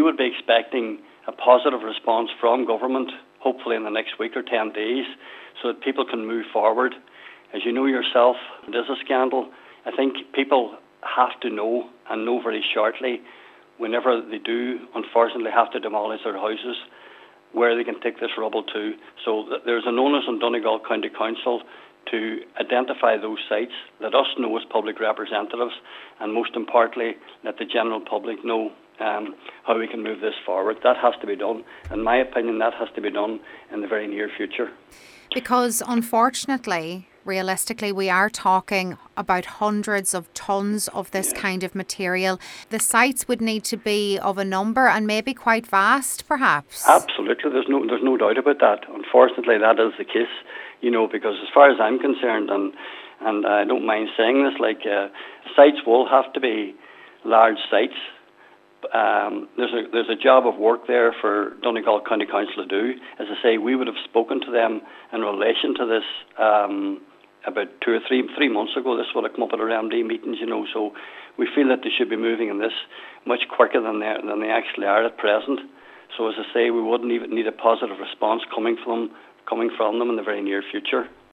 would be expecting a positive response from government, hopefully in the next week or 10 days, so that people can move forward. As you know yourself, it is a scandal. I think people have to know, and know very shortly, whenever they do, unfortunately, have to demolish their houses, where they can take this rubble to. So there's an onus on Donegal County Council to identify those sites, let us know as public representatives, and most importantly, let the general public know how we can move this forward. That has to be done. In my opinion, that has to be done in the very near future. Because unfortunately, realistically, we are talking about hundreds of tons of this kind of material. The sites would need to be of a number and maybe quite vast, perhaps. Absolutely, there's no doubt about that. Unfortunately, that is the case. Because as far as I'm concerned, and I don't mind saying this, sites will have to be large sites. There's a job of work there for Donegal County Council to do. As I say, we would have spoken to them in relation to this about 2 or 3 months ago. This would have come up at our MD meetings, so we feel that they should be moving in this much quicker than they actually are at present. So as I say, we wouldn't even need a positive response coming from them in the very near future.